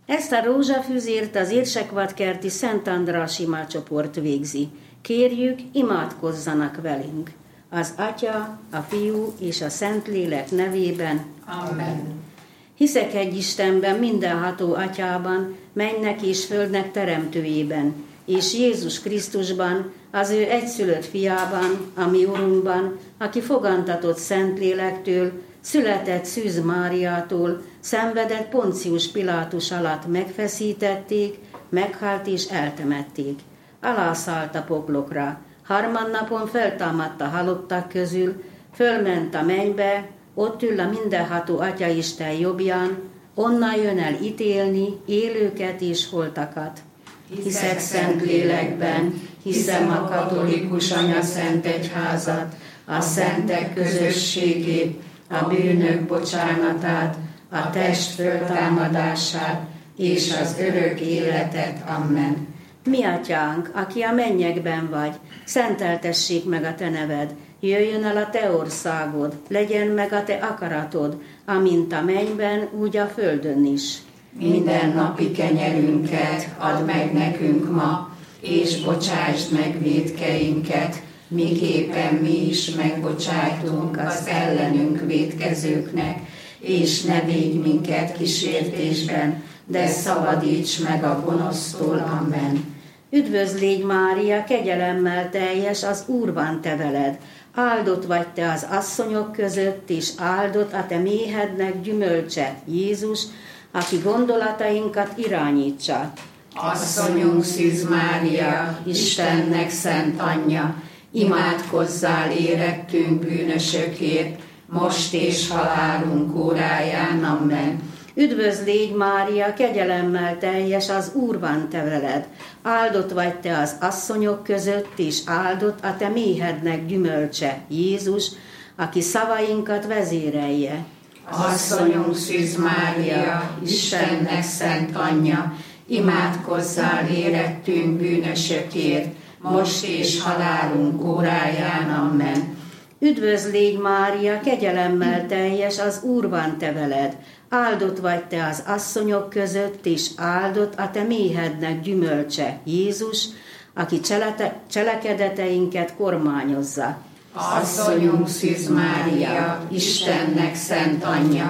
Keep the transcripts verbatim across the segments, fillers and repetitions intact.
Ezt a rózsafüzért az Érsekvadkerti Szent András imácsoport végzi. Kérjük, imádkozzanak velünk. Az Atya, a Fiú és a Szentlélek nevében. Amen. Hiszek egy Istenben, mindenható Atyában, mennek és földnek teremtőjében, és Jézus Krisztusban, az ő egyszülött fiában, a mi Urunkban, aki fogantatott Szentlélektől, született Szűz Máriától, szenvedett Poncius Pilátus alatt megfeszítették, meghalt és eltemették. Alászállt a poklokra, harmadnapon feltámadt a halottak közül, fölment a mennybe, ott ül a mindenható Atyaisten jobbján, onnan jön el ítélni élőket és holtakat. Hiszek Szentlélekben, hiszem a katolikus anyaszent egyházat, a szentek közösségét, a bűnök bocsánatát, a test föltámadását és az örök életet. Amen. Mi Atyánk, aki a mennyekben vagy, szenteltessék meg a te neved, jöjjön el a te országod, legyen meg a te akaratod, amint a mennyben, úgy a földön is. Minden napi kenyerünket add meg nekünk ma, és bocsásd meg vétkeinket, miképpen mi is megbocsájtunk az ellenünk vétkezőknek, és ne védj minket kísértésben, de szabadíts meg a gonosztól. Amen. Üdvözl légy, Mária, kegyelemmel teljes, az Úr van te veled. Áldott vagy te az asszonyok között, és áldott a te méhednek gyümölcse, Jézus, aki gondolatainkat irányítsa. Asszonyunk Szűz Mária, Istennek szent anyja, imádkozzál érettünk bűnösökért, most és halálunk óráján. Amen. Üdvözl légy, Mária, kegyelemmel teljes, az Úr van te veled. Áldott vagy te az asszonyok között, és áldott a te méhednek gyümölcse, Jézus, aki szavainkat vezérelje. Asszonyunk Szűz Mária, Istennek szent anyja, imádkozzál érettünk bűnösökért, most és halálunk óráján. Amen. Üdvözl légy, Mária, kegyelemmel teljes, az Úr van te veled. Áldott vagy te az asszonyok között, és áldott a te méhednek gyümölcse, Jézus, aki cselete, cselekedeteinket kormányozza. Asszonyunk Szűz Mária, Istennek szent anyja,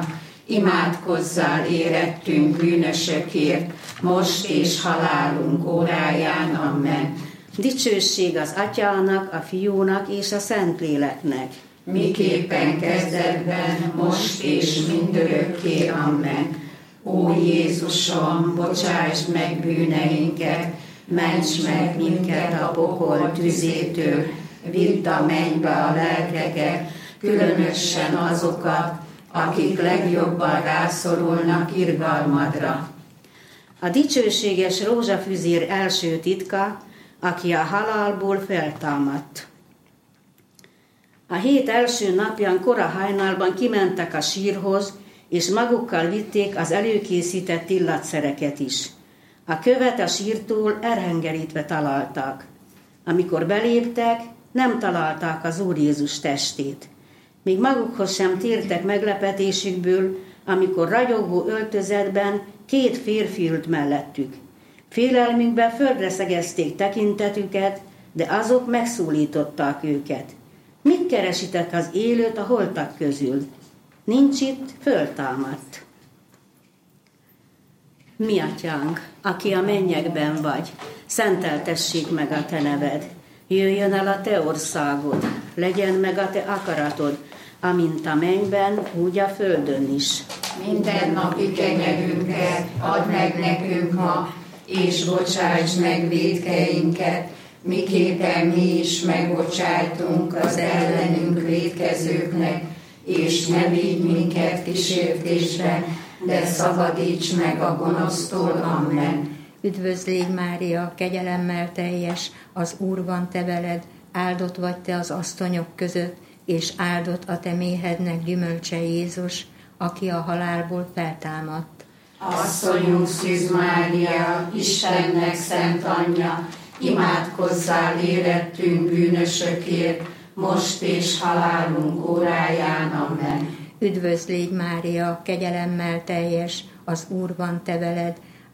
imádkozzál érettünk bűnösökért, most és halálunk óráján. Amen. Dicsőség az Atyának, a Fiúnak és a Szentléleknek. Miképpen kezdetben, most és mindörökké. Amen. Ó Jézusom, bocsásd meg bűneinket, ments meg minket a pokol tüzétől, vidd a mennybe a lelkeket, különösen azokat, akik legjobban rászorulnak irgalmadra. A dicsőséges rózsafüzér első titka, aki a halálból feltámadt. A hét első napján kora hajnalban kimentek a sírhoz, és magukkal vitték az előkészített illatszereket is. A követ a sírtól elhengerítve találták. Amikor beléptek, nem találták az Úr Jézus testét. Még magukhoz sem tértek meglepetésükből, amikor ragyogó öltözetben két férfi ült mellettük. Félelmükben földre szegezték tekintetüket, de azok megszólították őket. Mit keresitek az élőt a holtak közül? Nincs itt, föltámadt. Mi Atyánk, aki a mennyekben vagy, szenteltessék meg a te neved. Jöjjön el a te országod, legyen meg a te akaratod, amint a mennyben, úgy a földön is. Minden napi kenyerünket add meg nekünk ma, és bocsásd meg vétkeinket, miképpen mi is megbocsájtunk az ellenünk vétkezőknek, és ne vigy minket kísértésbe, de szabadíts meg a gonosztól. Amen. Üdvözl légy, Mária, kegyelemmel teljes, az Úr van te veled, áldott vagy te az asszonyok között, és áldott a te méhednek gyümölcse, Jézus, aki a halálból feltámadt. Asszonyunk Szűz Mária, Istennek szent anyja, imádkozzál érettünk bűnösökért, most és halálunk óráján. Amen. Üdvözl légy, Mária, kegyelemmel teljes, az Úr van te veled,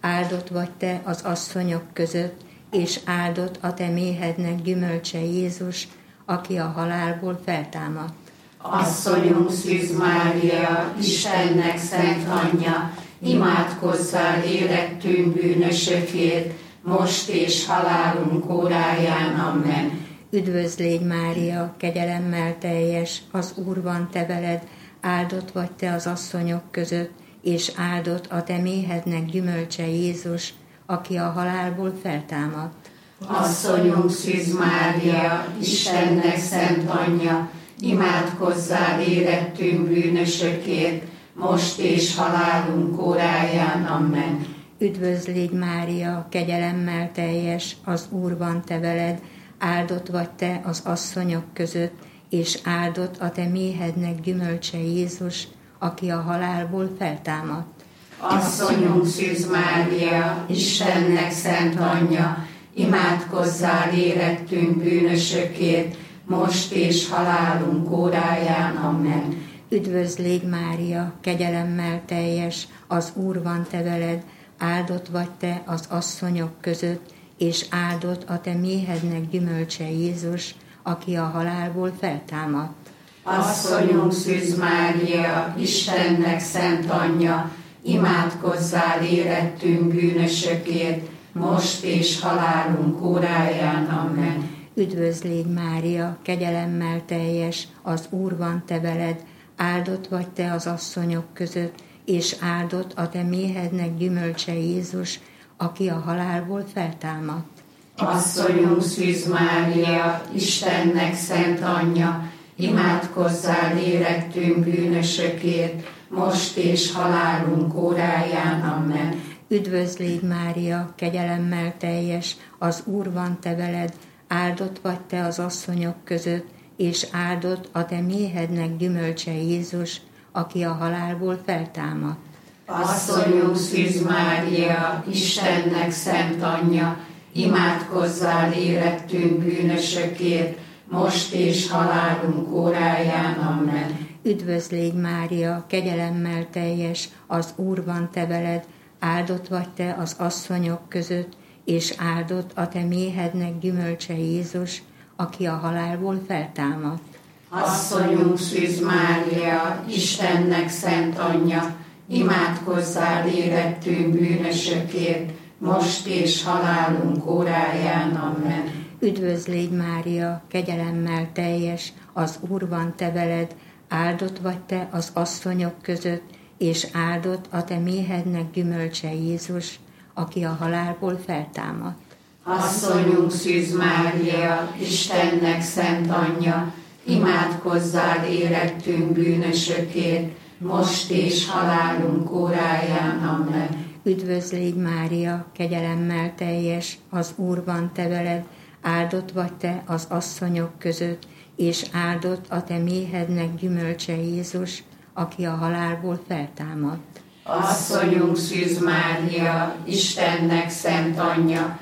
áldott vagy te az asszonyok között, és áldott a te méhednek gyümölcse Jézus, aki a halálból feltámadt. Asszonyunk Szűz Mária, Istennek szent anyja, imádkozzál érettünk bűnösökért, most és halálunk óráján. Amen. Üdvözl légy Mária, kegyelemmel teljes, az Úr van te veled, áldott vagy te az asszonyok között, és áldott a te méhednek gyümölcse Jézus, aki a halálból feltámadt. Asszonyunk Szűz Mária, Istennek szent anyja, imádkozzál érettünk bűnösökért, most és halálunk óráján. Amen. Üdvözl légy Mária, kegyelemmel teljes, az Úr van te veled, áldott vagy te az asszonyok között, és áldott a te méhednek gyümölcse Jézus, aki a halálból feltámadt. Asszonyunk Szűz Mária, Istennek szent anyja, imádkozzál érettünk bűnösökért, most és halálunk óráján. Amen. Üdvözl légy Mária, kegyelemmel teljes, az Úr van te veled, áldott vagy te az asszonyok között, és áldott a te méhednek gyümölcse Jézus, aki a halálból feltámadt. Asszonyunk Szűz Mária, Istennek szent anyja, imádkozzál érettünk bűnösökért, most és halálunk óráján. Amen. Üdvözl légy Mária, kegyelemmel teljes, az Úr van te veled, áldott vagy te az asszonyok között, és áldott a te méhednek gyümölcse Jézus, aki a halálból feltámadt. Asszonyunk Szűz Mária, Istennek szent anyja, imádkozzál érettünk bűnösökért, most és halálunk óráján. Amen. Üdvözl légy Mária, kegyelemmel teljes, az Úr van te veled, áldott vagy te az asszonyok között, és áldott a te méhednek gyümölcse Jézus, aki a halálból feltámadt. Asszonyunk Szűz Mária, Istennek szent anyja, imádkozzál érettünk bűnösökért, most és halálunk óráján. Amen. Üdvözl légy Mária, kegyelemmel teljes, az Úr van te veled, áldott vagy te az asszonyok között, és áldott a te méhednek gyümölcse Jézus, aki a halálból feltámadt. Asszonyunk Szűz Mária, Istennek szent anyja, imádkozzál érettünk bűnösökért, most és halálunk óráján. Amen. Üdvözl légy Mária, kegyelemmel teljes, az Úr van te veled, áldott vagy te az asszonyok között, és áldott a te méhednek gyümölcse Jézus, aki a halálból feltámadt. Asszonyunk Szűz Mária, Istennek szent anyja, imádkozzál érettünk bűnösökért, most és halálunk óráján. Amen. Üdvözl légy Mária, kegyelemmel teljes, az Úr van te veled, áldott vagy te az asszonyok között, és áldott a te méhednek gyümölcse Jézus, aki a halálból feltámadt. Asszonyunk Szűz Mária, Istennek szent anyja,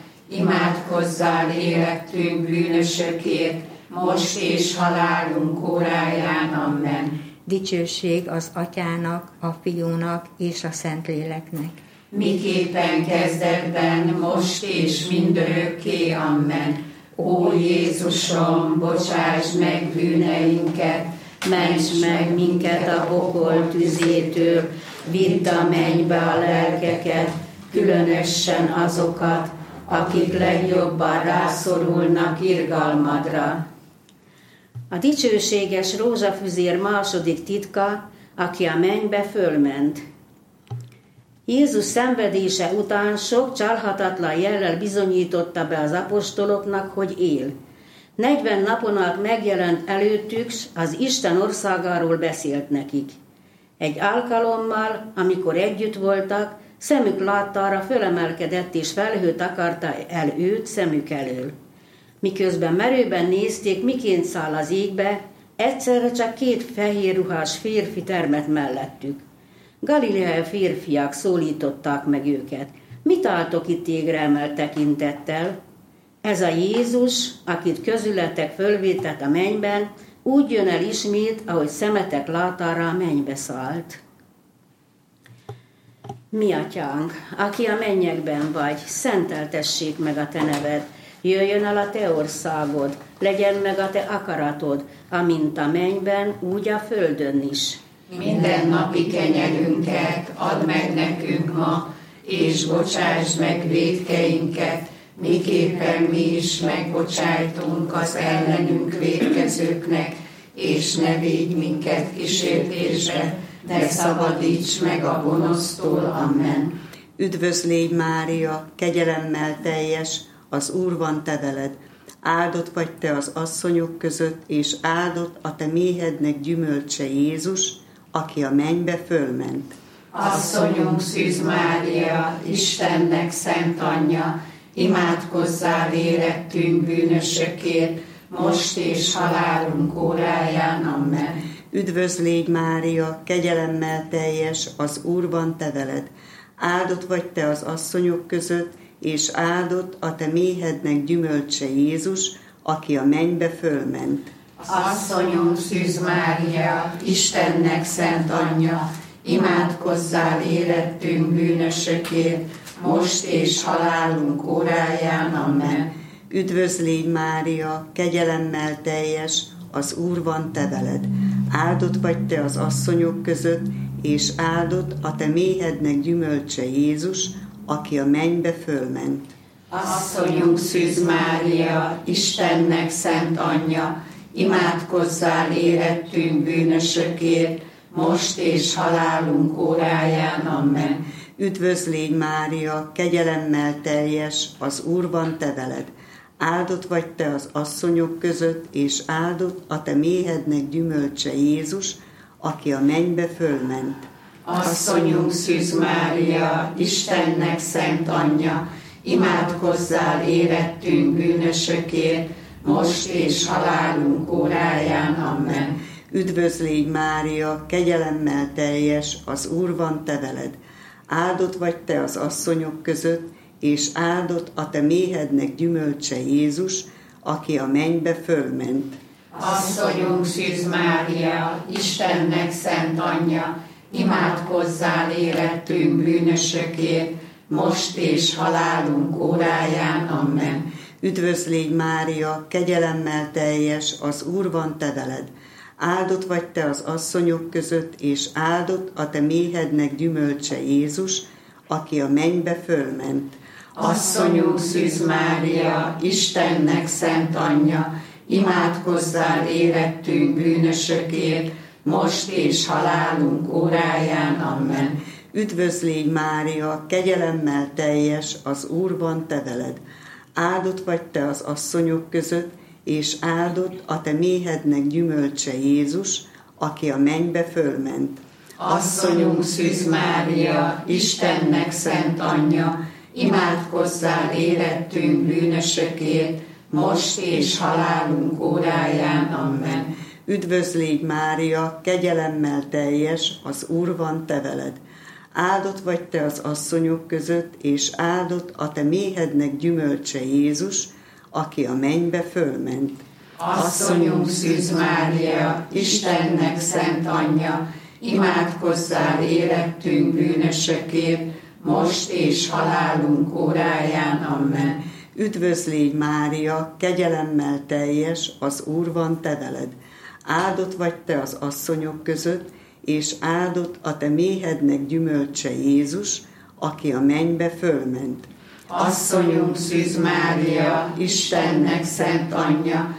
imádkozzál érettünk bűnösökért, most és halálunk óráján. Amen. Dicsőség az Atyának, a Fiúnak és a Szentléleknek. Miképpen kezdetben, most és mindörökké. Amen. Ó Jézusom, bocsáss meg bűneinket, Ments meg minket a pokol tüzétől, vidd a mennybe a lelkeket, különösen azokat, akik legjobban rászorulnak irgalmadra. A dicsőséges rózsafüzér második titka, aki a mennybe fölment. Jézus szenvedése után sok csalhatatlan jellel bizonyította be az apostoloknak, hogy él. Negyven napon át megjelent előttük, s az Isten országáról beszélt nekik. Egy alkalommal, amikor együtt voltak, szemük láttára fölemelkedett és felhő takarta el őt szemük elől. Miközben merőben nézték, miként száll az égbe, egyszerre csak két fehér ruhás férfi termett mellettük. Galileai férfiak szólították meg őket. Mit álltok itt égre emelt tekintettel? Ez a Jézus, akit közületek fölvétett a mennyben, úgy jön el ismét, ahogy szemetek látára a mennybe szállt. Mi atyánk, aki a mennyekben vagy, szenteltessék meg a te neved. Jöjjön el a te országod, legyen meg a te akaratod, amint a mennyben, úgy a földön is. Minden napi kenyerünket add meg nekünk ma, és bocsásd meg vétkeinket, miképpen mi is megbocsájtunk az ellenünk vétkezőknek, és ne védj minket kísértésbe, de szabadíts meg a gonosztól. Amen. Üdvözl légy, Mária, kegyelemmel teljes, az Úr van te veled. Áldott vagy te az asszonyok között, és áldott a te méhednek gyümölcse Jézus, aki a mennybe fölment. Asszonyunk Szűz Mária, Istennek szent anyja, imádkozzál érettünk bűnösökért, most és halálunk óráján. Amen. Üdvözl légy, Mária, kegyelemmel teljes, az Úr van te veled. Áldott vagy te az asszonyok között, és áldott a te méhednek gyümölcse Jézus, aki a mennybe fölment. Asszonyunk Szűz Mária, Istennek szent anyja, imádkozzál érettünk bűnösökért, most és halálunk óráján. Amen. Üdvözl légy, Mária, kegyelemmel teljes, az Úr van te veled. Áldott vagy te az asszonyok között, és áldott a te méhednek gyümölcse Jézus, aki a mennybe fölment. Asszonyunk Szűz Mária, Istennek szent anyja, imádkozzál érettünk bűnösökért, most és halálunk óráján. Amen. Üdvözl légy, Mária, kegyelemmel teljes, az Úr van te veled. Áldott vagy te az asszonyok között, és áldott a te méhednek gyümölcse Jézus, aki a mennybe fölment. Asszonyunk Szűz Mária, Istennek szent anyja, imádkozzál érettünk bűnösökért, most és halálunk óráján. Amen. Üdvözl légy, Mária, kegyelemmel teljes, az Úr van te veled. Áldott vagy te az asszonyok között, és áldott a te méhednek gyümölcse Jézus, aki a mennybe fölment. Asszonyunk Szűz Mária, Istennek szent anyja, imádkozzál érettünk bűnösökért, most és halálunk óráján. Amen. Üdvözl légy, Mária, kegyelemmel teljes, az Úr van te veled. Áldott vagy te az asszonyok között, és áldott a te méhednek gyümölcse Jézus, aki a mennybe fölment. Asszonyunk Szűz Mária, Istennek szent anyja, imádkozzál érettünk bűnösökért, most és halálunk óráján. Amen. Üdvözl légy, Mária, kegyelemmel teljes, az Úr van te veled. Áldott vagy te az asszonyok között, és áldott a te méhednek gyümölcse Jézus, aki a mennybe fölment. Asszonyunk Szűz Mária, Istennek szent anyja, imádkozzál érettünk bűnösökért, most és halálunk óráján. Amen. Üdvözl légy, Mária, kegyelemmel teljes, az Úr van te veled. Áldott vagy te az asszonyok között, és áldott a te méhednek gyümölcse Jézus, aki a mennybe fölment. Asszonyunk Szűz Mária, Istennek szent anyja, imádkozzál érettünk bűnösökért, most és halálunk óráján. Amen. Üdvözl légy, Mária, kegyelemmel teljes, az Úr van te veled. Áldott vagy te az asszonyok között, és áldott a te méhednek gyümölcse Jézus, aki a mennybe fölment. Asszonyunk Szűz Mária, Istennek szent anyja,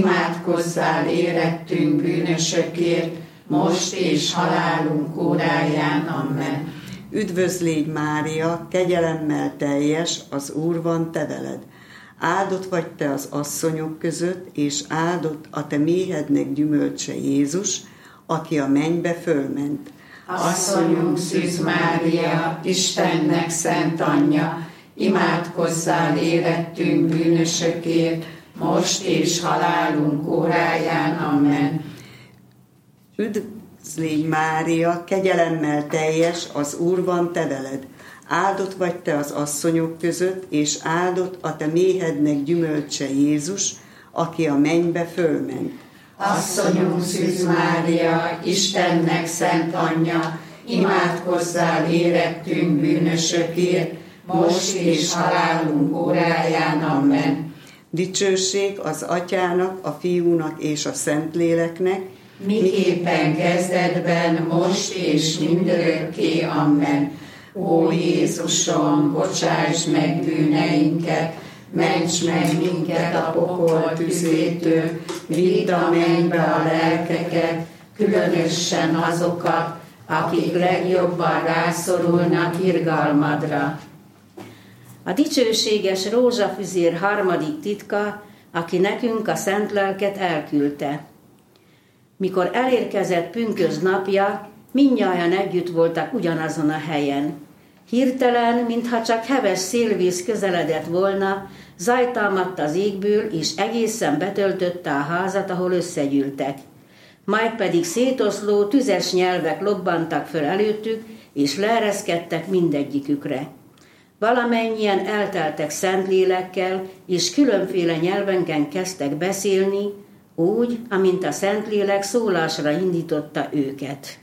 imádkozzál érettünk bűnösökért, most és halálunk óráján. Amen. Üdvözl légy, Mária, kegyelemmel teljes, az Úr van te veled. Áldott vagy te az asszonyok között, és áldott a te méhednek gyümölcse Jézus, aki a mennybe fölment. Asszonyunk Szűz Mária, Istennek szent anyja, imádkozzál érettünk bűnösökért, most és halálunk óráján. Amen. Üdvözl légy, Mária, kegyelemmel teljes, az Úr van te veled. Áldott vagy te az asszonyok között, és áldott a te méhednek gyümölcse Jézus, aki a mennybe fölment. Asszonyunk Szűz Mária, Istennek szent anyja, imádkozzál érettünk bűnösökért, most és halálunk óráján. Amen. Dicsőség az Atyának, a Fiúnak és a Szentléleknek, miképpen kezdetben, most és mindörökké. Amen. Ó Jézusom, bocsáss meg bűneinket, ments meg minket a pokol tüzétől, vidd a mennybe a lelkeket, különösen azokat, akik legjobban rászorulnak irgalmadra. A dicsőséges rózsafüzér harmadik titka, aki nekünk a szent lelket elküldte. Mikor elérkezett pünkösd napja, mindnyájan együtt voltak ugyanazon a helyen. Hirtelen, mintha csak heves szélvíz közeledett volna, zaj támadt az égből, és egészen betöltötte a házat, ahol összegyűltek. Majd pedig szétoszló, tüzes nyelvek lobbantak föl előttük, és leereszkedtek mindegyikükre. Valamennyien elteltek Szentlélekkel, és különféle nyelvenken kezdtek beszélni, úgy, amint a Szentlélek szólásra indította őket.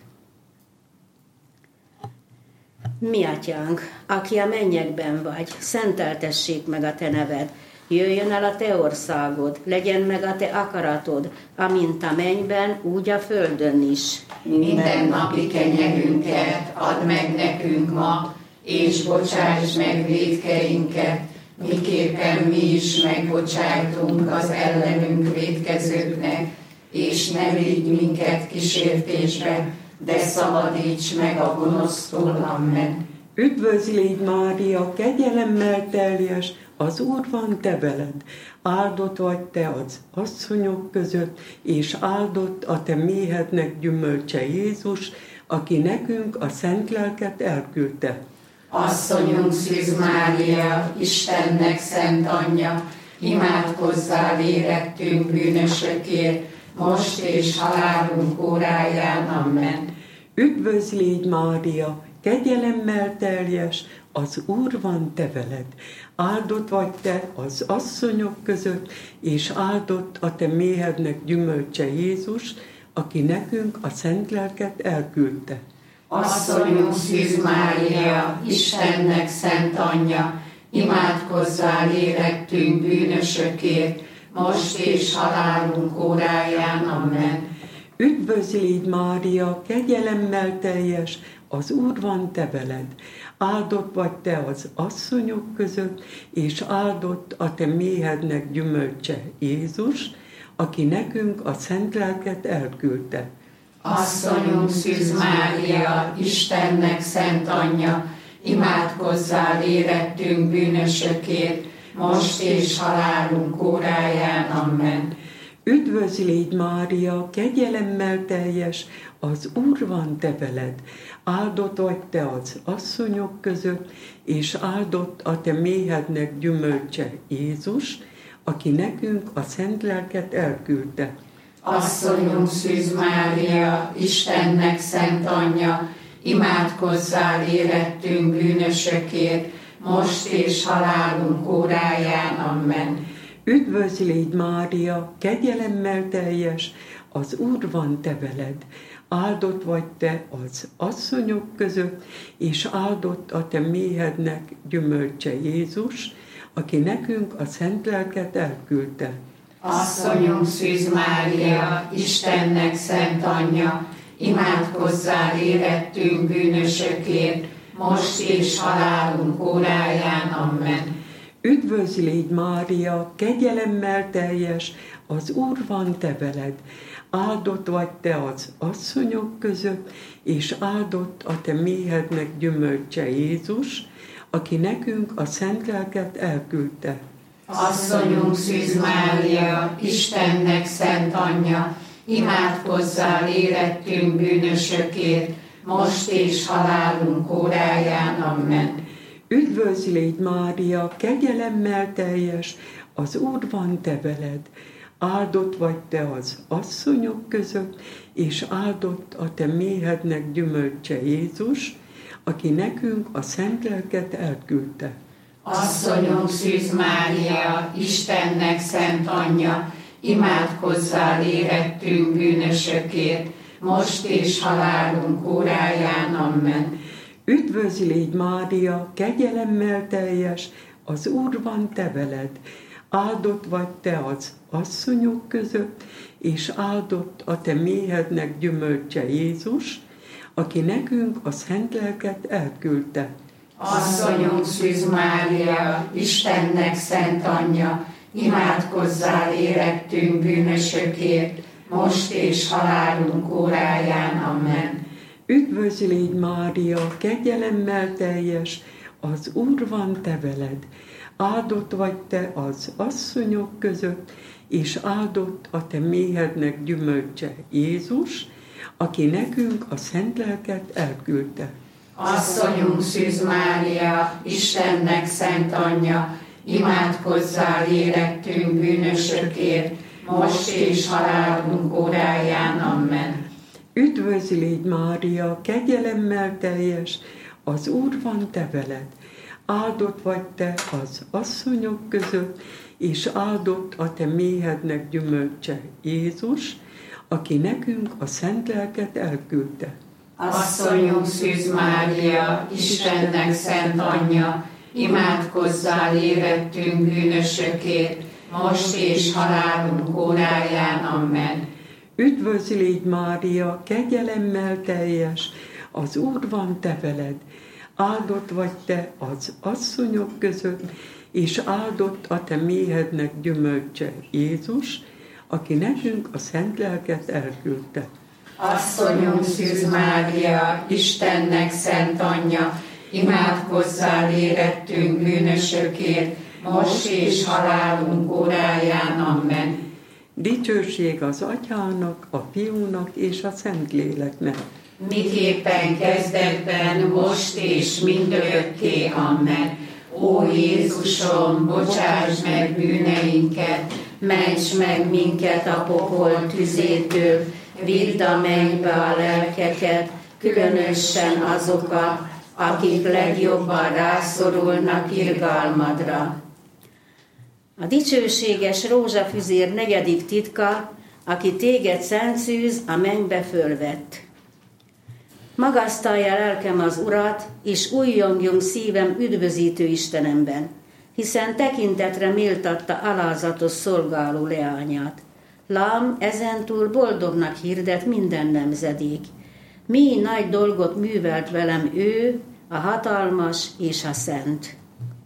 Mi atyánk, aki a mennyekben vagy, szenteltessék meg a te neved, jöjjön el a te országod, legyen meg a te akaratod, amint a mennyben, úgy a földön is. Minden napi kenyerünket add meg nekünk ma, és bocsáss meg vétkeinket, miképpen mi is megbocsájtunk az ellenünk vétkezőknek, és ne vigy minket kísértésbe, de szabadíts meg a gonosztól. Amen. Üdvözlégy Mária, kegyelemmel teljes, az Úr van te veled. Áldott vagy te az asszonyok között, és áldott a te méhednek gyümölcse Jézus, aki nekünk a szent lelket elküldte. Asszonyunk Szűz Mária, Istennek szent anyja, imádkozzál érettünk bűnösökért, most és halálunk óráján. Amen. Üdvözlégy Mária, kegyelemmel teljes, az Úr van te veled. Áldott vagy te az asszonyok között, és áldott a te méhednek gyümölcse Jézus, aki nekünk a szent lelket elküldte. Asszonyunk Szűz Mária, Istennek szent anyja, imádkozzál érettünk bűnösökért, most és halálunk óráján. Amen. Üdvözlégy Mária, kegyelemmel teljes, az Úr van te veled. Áldott vagy te az asszonyok között, és áldott a te méhednek gyümölcse Jézus, aki nekünk a szent lelket elküldte. Asszonyunk Szűz Mária, Istennek szent anyja, imádkozzál érettünk bűnösökért, most és halálunk óráján. Amen. Üdvözlégy Mária, kegyelemmel teljes, az Úr van te veled. Áldott vagy te az asszonyok között, és áldott a te méhednek gyümölcse Jézus, aki nekünk a szent lelket elküldte. Asszonyunk Szűz Mária, Istennek szent anyja, imádkozzál érettünk bűnösökért, most és halálunk óráján. Amen. Üdvözlégy Mária, kegyelemmel teljes, az Úr van te veled. Áldott vagy te az asszonyok között, és áldott a te méhednek gyümölcse Jézus, aki nekünk a szent lelket elküldte. Asszonyunk Szűz Mária, Istennek szent anyja, imádkozzál érettünk bűnösökért, most és halálunk óráján. Amen. Üdvözlégy Mária, kegyelemmel teljes, az Úr van te veled. Áldott vagy te az asszonyok között, és áldott a te méhednek gyümölcse Jézus, aki nekünk a szent lelket elküldte. Asszonyunk Szűz Mária, Istennek szent anyja, imádkozzál érettünk bűnösökért, most és halálunk óráján. Amen. Üdvözlégy Mária, kegyelemmel teljes, az Úr van te veled. Áldott vagy te az asszonyok között, és áldott a te méhednek gyümölcse Jézus, aki nekünk a szent lelket elküldte. Asszonyunk Szűz Mária, Istennek szent anyja, imádkozzál érettünk bűnösökért, most és halálunk óráján. Amen. Üdvözl légy Mária, kegyelemmel teljes, az Úr van te veled. Áldott vagy te az asszonyok között, és áldott a te méhednek gyümölcse Jézus, aki nekünk a szent lelket elküldte. Asszonyunk Szűz Mária, Istennek szent anyja, imádkozzál érettünk bűnösökért, most és halálunk óráján. Amen. Üdvözl légy Mária, kegyelemmel teljes, az Úr van te veled. Áldott vagy te az asszonyok között, és áldott a te méhednek gyümölcse Jézus, aki nekünk a szent lelket elküldte. Asszonyunk Szűz Mária, Istennek szent anyja, imádkozzál érettünk bűnösökért, most és halálunk óráján. Amen. Üdvözl légy Mária, kegyelemmel teljes, az Úr van te veled. Áldott vagy te az asszonyok között, és áldott a te méhednek gyümölcse Jézus, aki nekünk a szent lelket elküldte. Asszonyunk Szűz Mária, Istennek szent anyja, imádkozzál érettünk bűnösökért, most és halálunk óráján. Amen. Üdvözl légy Mária, kegyelemmel teljes, az Úr van te veled. Áldott vagy te az asszonyok között, és áldott a te méhednek gyümölcse Jézus, aki nekünk a szent lelket elküldte. Asszonyunk Szűz Mária, Istennek szent anyja, imádkozzál érettünk bűnösökért, most és halálunk óráján. Amen. Dicsőség az Atyának, a Fiúnak és a Szentléleknek. Miképpen kezdetben, most és mindörökké. Amen. Ó Jézusom, bocsáss meg bűneinket, Ments meg minket a pokol tüzétől, vidd a mennybe a lelkeket, különösen azokat, akik legjobban rászorulnak irgalmadra. A dicsőséges rózsafüzér negyedik titka, aki téged, Szent Szűz, a mennybe fölvett. Magasztalja lelkem az Urat, és újjongjunk szívem üdvözítő Istenemben, hiszen tekintetre méltatta alázatos szolgáló leányát. Lám, ezentúl boldognak hirdet minden nemzedék. Mi nagy dolgot művelt velem ő, a hatalmas és a szent.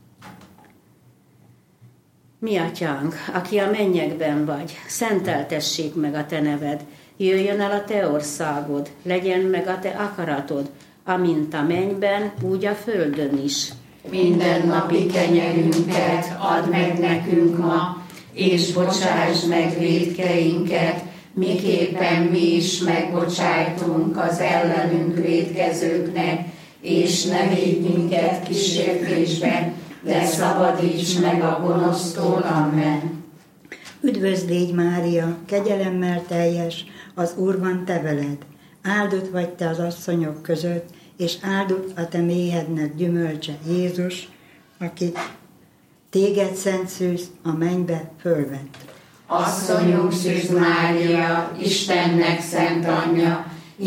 Mi atyánk, aki a mennyekben vagy, szenteltessék meg a te neved, jöjjön el a te országod, legyen meg a te akaratod, amint a mennyben, úgy a földön is. Minden napi kenyerünket add meg nekünk ma, és bocsáss meg vétkeinket, miképpen mi is megbocsájtunk az ellenünk vétkezőknek, és ne védj minket kísértésbe, de szabadíts meg a gonosztól. Amen. Üdvözl légy Mária, kegyelemmel teljes, az Úr van te veled. Áldott vagy te az asszonyok között, és áldott a te méhednek gyümölcse Jézus, aki téged, Szent Szűz, a mennybe fölvett. Asszonyunk Szűz Mária, Istennek szent anyja,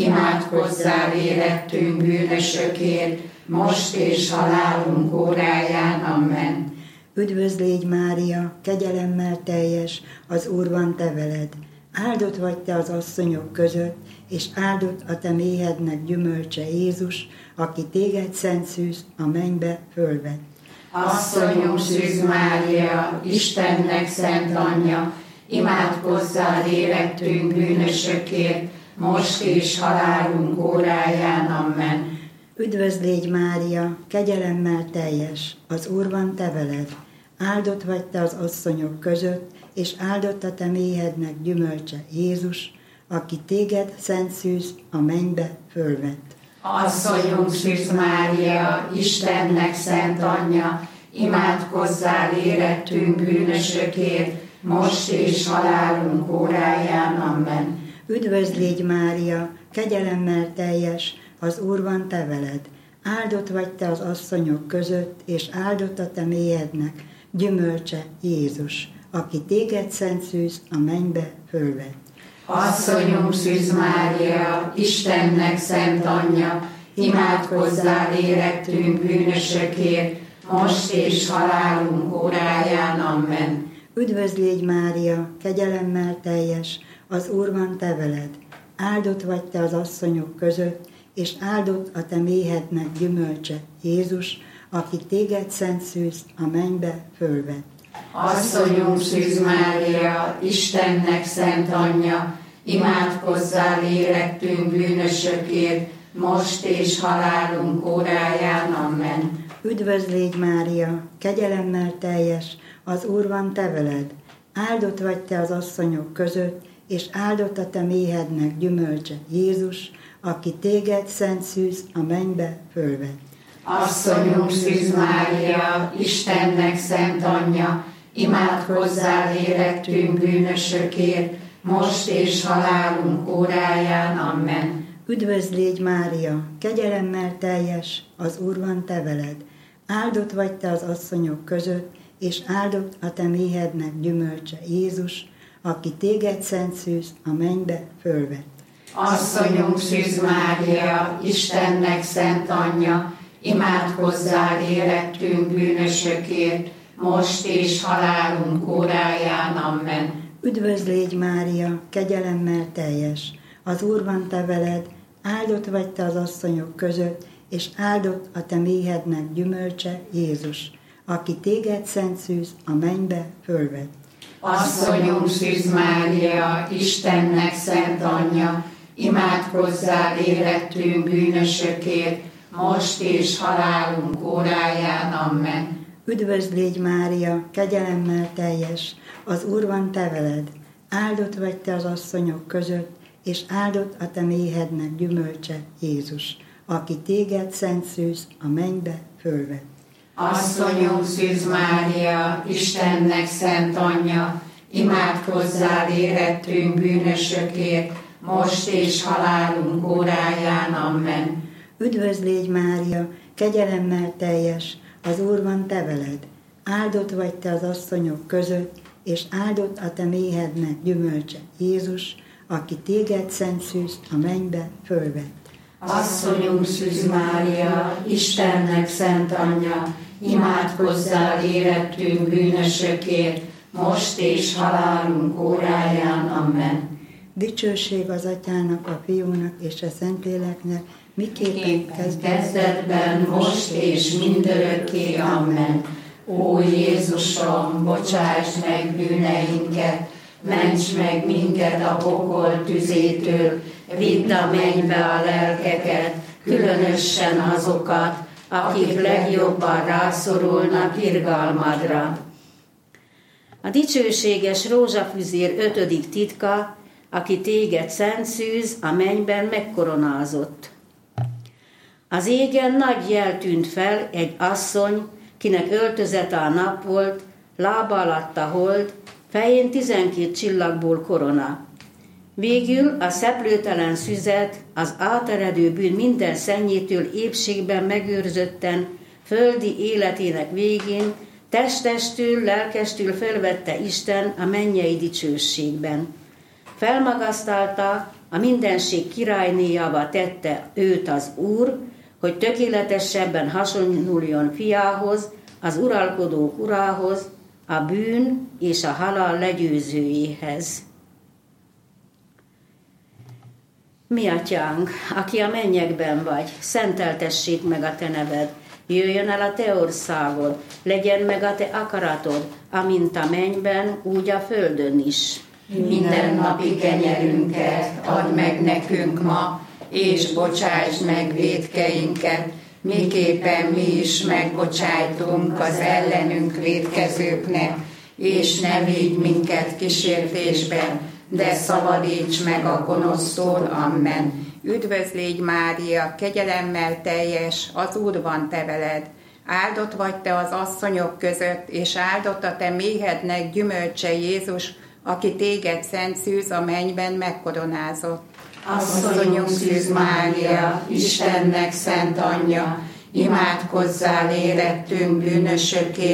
imádkozzál érettünk bűnösökért, most és halálunk óráján. Amen. Üdvözl légy Mária, kegyelemmel teljes, az Úr van te veled. Áldott vagy te az asszonyok között, és áldott a te méhednek gyümölcse Jézus, aki téged, Szent Szűz, a mennybe fölvett. Asszonyunk Szűz Mária, Istennek szent anyja, imádkozzál érettünk bűnösökért, most és halálunk óráján. Amen. Üdvözl légy Mária, kegyelemmel teljes, az Úr van te veled. Áldott vagy te az asszonyok között, és áldott a te méhednek gyümölcse Jézus, aki téged, Szent Szűz, a mennybe fölvett. Asszonyunk Szűz Mária, Istennek szent anyja, imádkozzál érettünk bűnösökért, most és halálunk óráján. Amen. Üdvözl légy Mária, kegyelemmel teljes, az Úr van te veled. Áldott vagy te az asszonyok között, és áldott a te méhednek gyümölcse Jézus, aki téged, Szent Szűz, a mennybe fölvett. Asszonyunk Szűz Mária, Istennek szent anyja, imádkozzál érettünk bűnösökért, most és halálunk óráján. Amen. Üdvözl légy Mária, kegyelemmel teljes, az Úr van te veled. Áldott vagy te az asszonyok között, és áldott a te méhednek gyümölcse, Jézus, aki téged szent szűz a mennybe fölvett. Asszonyunk Szűz Mária, Istennek szent anyja, imádkozzál érettünk bűnösökért, most és halálunk óráján. Amen. Üdvözl légy Mária, kegyelemmel teljes, az Úr van te veled. Áldott vagy te az asszonyok között, és áldott a te méhednek gyümölcse, Jézus, aki téged szent szűz a mennybe fölvett. Asszonyunk Szűz Mária, Istennek szent anyja, imádkozzál érettünk bűnösökért, most és halálunk óráján. Amen. Üdvözl légy Mária, kegyelemmel teljes, az Úr van te veled. Áldott vagy te az asszonyok között, és áldott a te méhednek gyümölcse, Jézus, aki téged szent szűz a mennybe fölvett. Asszonyunk Szűz Mária, Istennek szent anyja, imádkozzál érettünk bűnösökért, most és halálunk óráján. Amen. Üdvözl légy Mária, kegyelemmel teljes, az Úr van te veled, áldott vagy te az asszonyok között, és áldott a te méhednek gyümölcse, Jézus, aki téged szent szűz a mennybe fölvett. Asszonyunk Szűz Mária, Istennek szent anyja, imádkozzál érettünk bűnösökért, most és halálunk óráján. Amen. Üdvözl légy Mária, kegyelemmel teljes, az Úr van te veled, áldott vagy te az asszonyok között, és áldott a te méhednek gyümölcse, Jézus, aki téged szent szűz a mennybe fölvett. Asszonyunk Szűz Mária, Istennek szent anyja, imádkozzál érettünk bűnösökért, most és halálunk óráján. Amen. Üdvözl légy Mária, kegyelemmel teljes, az Úr van te veled, áldott vagy te az asszonyok között, és áldott a te méhednek gyümölcse, Jézus, aki téged szent szűz a mennybe fölvett. Asszonyunk Szűz Mária, Istennek szent anyja, imádkozzál érettünk bűnösökért, most és halálunk óráján. Amen. Dicsőség az Atyának, a Fiúnak és a Szentléleknek, miképpen kezdetben, most és mindörökké. Amen. Ó Jézusom, bocsáss meg bűneinket, ments meg minket a pokol tüzétől, vidd a mennybe a lelkeket, különösen azokat, akik legjobban rászorulnak irgalmadra. A dicsőséges rózsafüzér ötödik titka, aki téged szent szűz, a mennyben megkoronázott. Az égen nagy jel tűnt fel, egy asszony, kinek öltözete a nap volt, lába alatt a hold, fején tizenkét csillagból korona. Végül a szeplőtelen szüzet, az áteredő bűn minden szennyétől épségben megőrzötten, földi életének végén, testestül, lelkestül felvette Isten a mennyei dicsőségben. Felmagasztalta, a mindenség királynéjává tette őt az Úr, hogy tökéletesebben hasonluljon fiához, az uralkodók urához, a bűn és a halál legyőzőjéhez. Mi atyánk, aki a mennyekben vagy, szenteltessék meg a te neved, jöjjön el a te országod, legyen meg a te akaratod, amint a mennyben, úgy a földön is. Minden napi kenyerünket add meg nekünk ma, és bocsásd meg vétkeinket, miképpen mi is megbocsájtunk az ellenünk vétkezőknek, és ne vigy minket kísértésbe, de szabadíts meg a gonosztól. Amen. Üdvözl légy Mária, kegyelemmel teljes, az Úr van te veled. Áldott vagy te az asszonyok között, és áldott a te méhednek gyümölcse, Jézus, aki téged szent szűz a mennyben megkoronázott. Asszonyunk Szűz Mária, Istennek szent anyja, imádkozzál érettünk bűnösökért,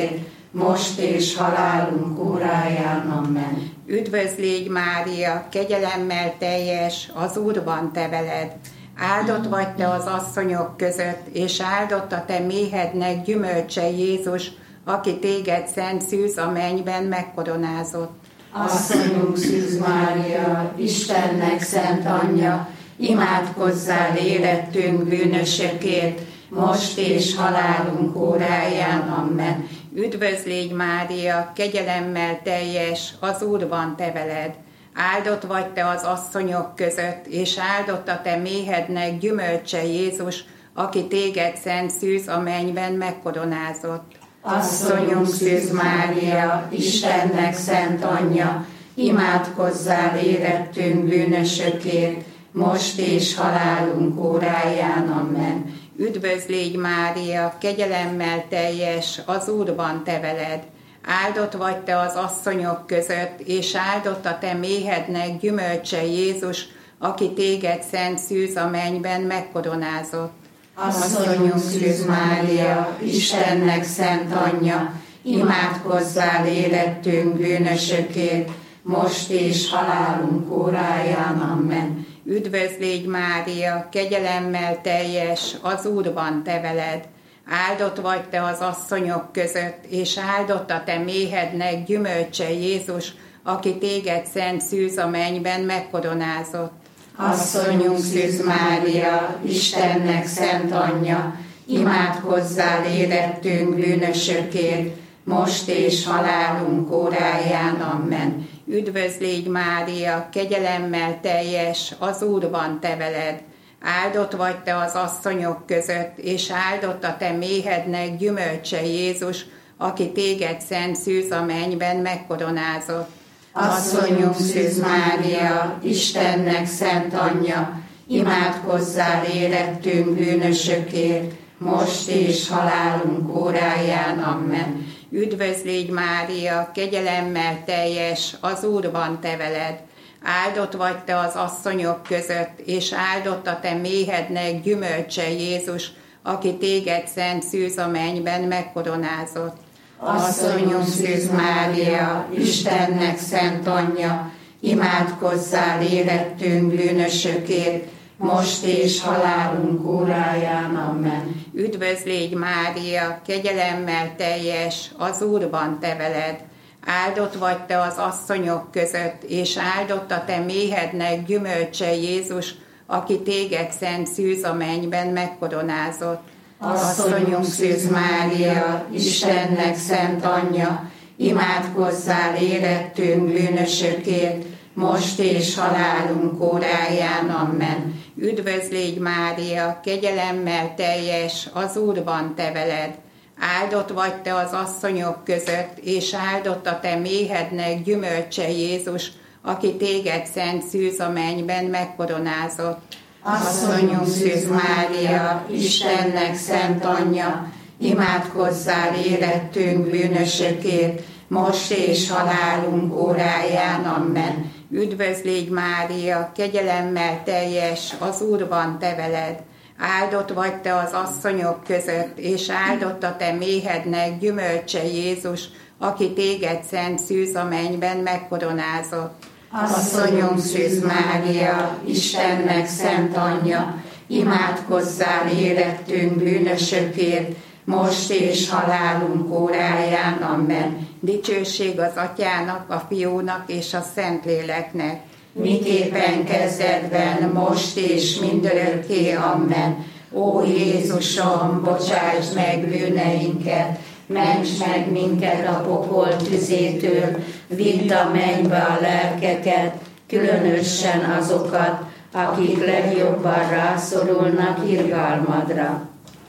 most és halálunk óráján. Amen. Üdvözl légy Mária, kegyelemmel teljes, az Úr van te veled. Áldott vagy te az asszonyok között, és áldott a te méhednek gyümölcse Jézus, aki téged szent szűz a mennyben megkoronázott. Asszonyunk Szűz Mária, Istennek szent anyja, imádkozzál érettünk bűnösökért, most és halálunk óráján. Amen. Üdvözl légy Mária, kegyelemmel teljes, az Úr van te veled. Áldott vagy te az asszonyok között, és áldott a te méhednek gyümölcse Jézus, aki téged szent szűz a mennyben megkoronázott. Asszonyunk Szűz Mária, Istennek szent anyja, imádkozzál érettünk bűnösökért, most és halálunk óráján. Amen. Üdvözl légy Mária, kegyelemmel teljes, az Úr van te veled. Áldott vagy te az asszonyok között, és áldott a te méhednek gyümölcse Jézus, aki téged szent szűz a mennyben megkoronázott. Asszonyunk Szűz Mária, Istennek szent anyja, imádkozzál érettünk bűnösökért, most és halálunk óráján. Amen. Üdvözl légy Mária, kegyelemmel teljes, az Úr van te veled. Áldott vagy te az asszonyok között, és áldott a te méhednek gyümölcse Jézus, aki téged szent szűz a mennyben megkoronázott. Asszonyunk Szűz Mária, Istennek szent anyja, imádkozzál érettünk bűnösökért, most és halálunk óráján. Amen. Üdvözl légy Mária, kegyelemmel teljes, az Úr van te veled. Áldott vagy te az asszonyok között, és áldott a te méhednek gyümölcse Jézus, aki téged szent szűz a mennyben megkoronázott. Asszonyunk Szűz Mária, Istennek szent anyja, imádkozzál érettünk bűnösökért, most és halálunk óráján. Amen. Üdvözl légy Mária, kegyelemmel teljes, az Úr van te veled. Áldott vagy te az asszonyok között, és áldott a te méhednek gyümölcse Jézus, aki téged szent szűz a mennyben megkoronázott. Asszonyunk Szűz Mária, Istennek szent anyja, imádkozzál érettünk bűnösökért, most és halálunk óráján. Amen. Üdvözl légy Mária, kegyelemmel teljes, az Úr van te veled. Áldott vagy te az asszonyok között, és áldott a te méhednek gyümölcse Jézus, aki téged szent szűz a mennyben megkoronázott. Asszonyunk Szűz Mária, Istennek szent anyja, imádkozzál érettünk bűnösökért, most és halálunk óráján. Amen. Üdvözl légy Mária, kegyelemmel teljes, az Úr van te veled. Áldott vagy te az asszonyok között, és áldott a te méhednek gyümölcse Jézus, aki téged szent szűz a mennyben megkoronázott. Asszonyunk Szűz Mária, Istennek szent anyja, imádkozzál érettünk bűnösökért, most és halálunk óráján. Amen. Üdvözl légy Mária, kegyelemmel teljes, az Úr van te veled. Áldott vagy te az asszonyok között, és áldott a te méhednek gyümölcse Jézus, aki téged szent szűz a mennyben megkoronázott. Asszonyunk Szűz Mária, Istennek szent anyja, imádkozzál érettünk bűnösökért, most és halálunk óráján. Amen. Dicsőség az Atyának, a Fiúnak és a Szentléleknek. Miképpen kezdetben, most és mindörökké. Amen. Ó Jézusom, bocsáss meg bűneinket, ments meg minket a pokol tüzétől, vidd a mennybe a lelkeket, különösen azokat, akik legjobban rászorulnak irgalmadra.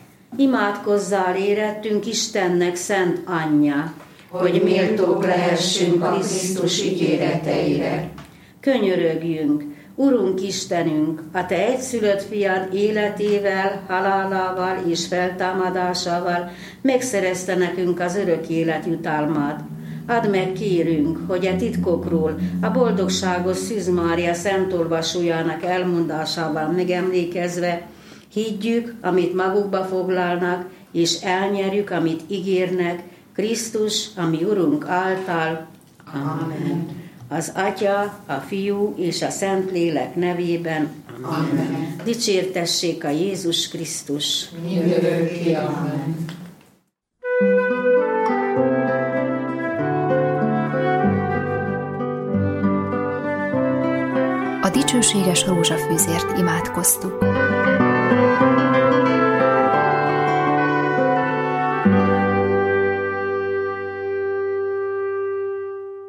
Imádkozzál érettünk Istennek szent anyja, hogy méltók lehessünk a Krisztus ígéreteire. Könyörögjünk, Urunk Istenünk, a Te egyszülött fiad életével, halálával és feltámadásával megszerezte nekünk az örök élet jutalmát. Add meg, kérünk, hogy a titkokról, a boldogságos Szűz Mária szentolvasójának elmondásával megemlékezve, higgyük, amit magukba foglalnak, és elnyerjük, amit ígérnek, Krisztus, a mi Urunk által. Amen. Az Atya, a Fiú és a Szentlélek nevében. Amen. Dicsértessék a Jézus Krisztus. Mindörökké. Amen. A dicsőséges rózsafűzért imádkoztuk.